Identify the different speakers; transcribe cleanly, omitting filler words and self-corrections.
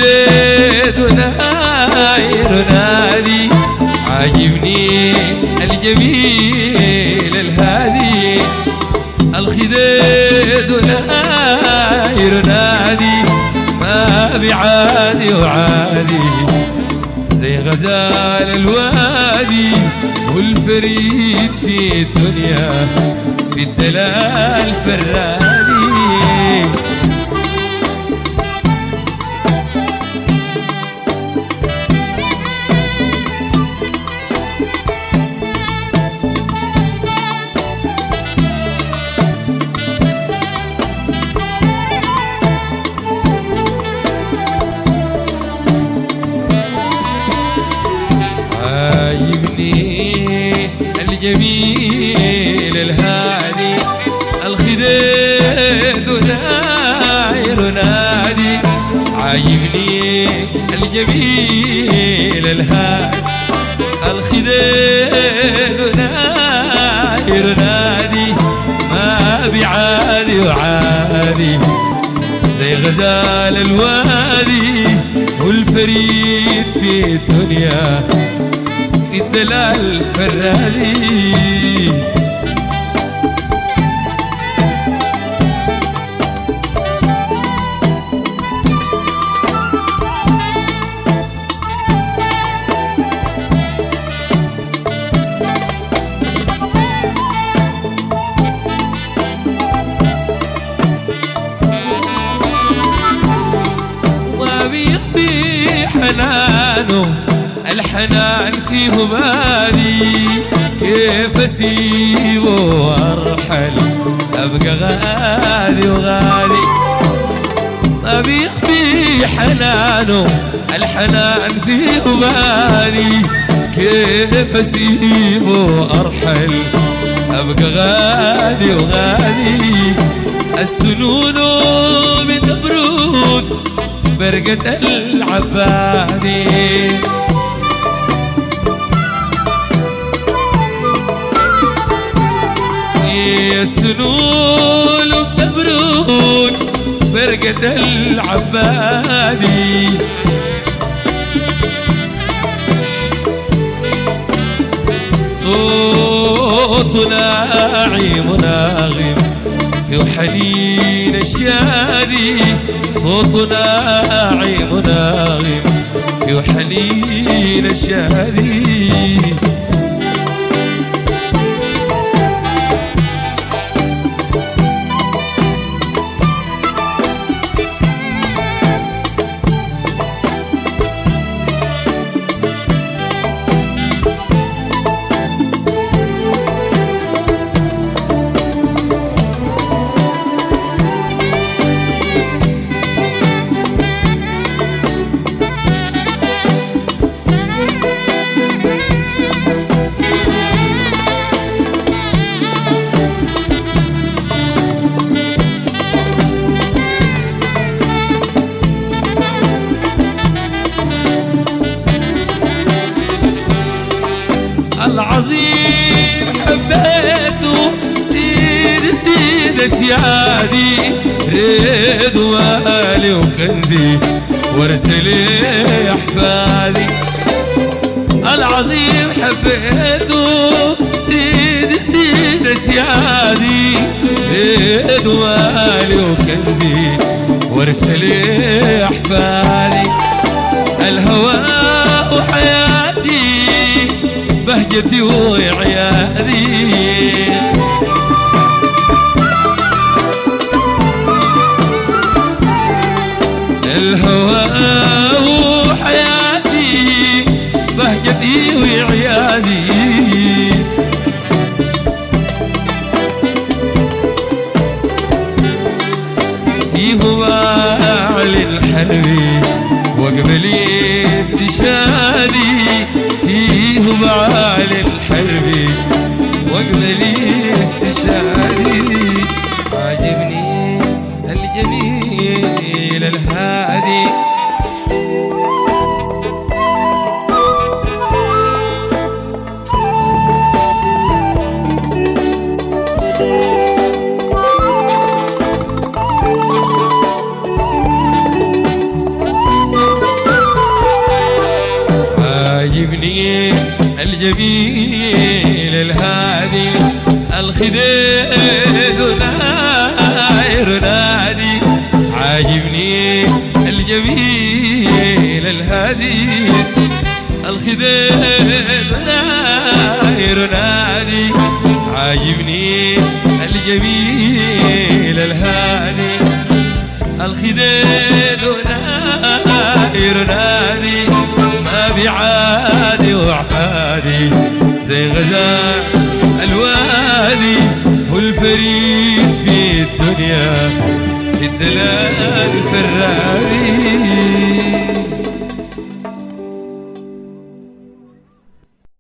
Speaker 1: الخديد وناير نادي عاجبني الجميل الهادي. الخديد وناير نادي ما بعادي وعادي زي غزال الوادي والفريد في الدنيا في الدلال فرادي. الجميل الهادي الخديد وناير نادي عاجبني الجميل الهادي. الخديد وناير نادي ما بعادي وعادي زي غزال الوادي والفريد في الدنيا في الدلال فرادي. ما بيخفي حنانه الحنان فيه بالي كيف اسيبه وارحل ابقى غالي وغالي. ما بيخفي حنانه الحنان فيه بالي كيف اسيبه وارحل ابقى غالي وغالي. السنون من برود برقة العبادي السنون بتبرد برقة العبادي. صوت ناعم ناغم في حنين الشادي. صوت ناعم ناغم في حنين الشادي. العظيم حبيته سيد سيادي ريد والي وكنزي ورسلي احفادي. العظيم حبيته سيد سيادي ريد والي وكنزي ورسلي احفادي. الهوى وحياتي بهجتي وعيادي. الهوى وحياتي بهجتي وعيادي. فيه باع للحلبي وقبلي استشهادي. فيه باع للحلبي وقبلي استشهادي. عاجبني الجميل الهادي الجميل الهادي الخديد وناير نادي عاجبني الجميل الهادي الخديد وناير نادي عاجبني الجميل الهادي الخديد وناير نادي ما بعادي وعفادي زي غزال الوادي هو الفريد في الدنيا في الدلال الفرادي